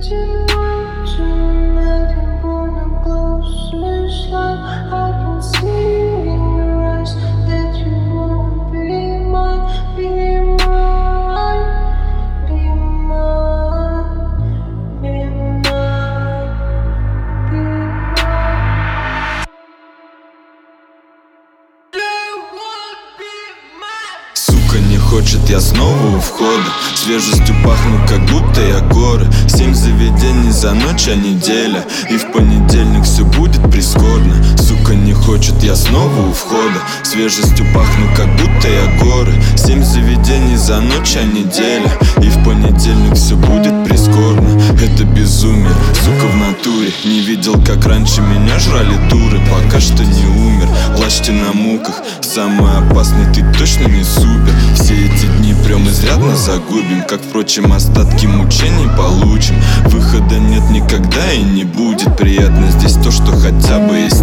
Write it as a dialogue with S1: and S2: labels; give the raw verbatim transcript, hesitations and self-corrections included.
S1: Не хочет, я снова у входа. Свежестью пахну, как будто я горы. Семь заведений за ночь, а неделя. И в понедельник все будет прискорбно. Сука не хочет, я снова у входа. Свежестью пахну, как будто я горы. Семь заведений за ночь, а неделя. И в понедельник все будет прискорбно. Это безумие, сука в натуре. Не видел, как раньше меня жрали дуры. Пока что не умер, плачьте на муках. Самый опасный, ты точно не супер. Все эти дни прям изрядно загубим. Как, впрочем, остатки мучений получим. Выхода нет никогда и не будет. Приятно здесь то, что хотя бы есть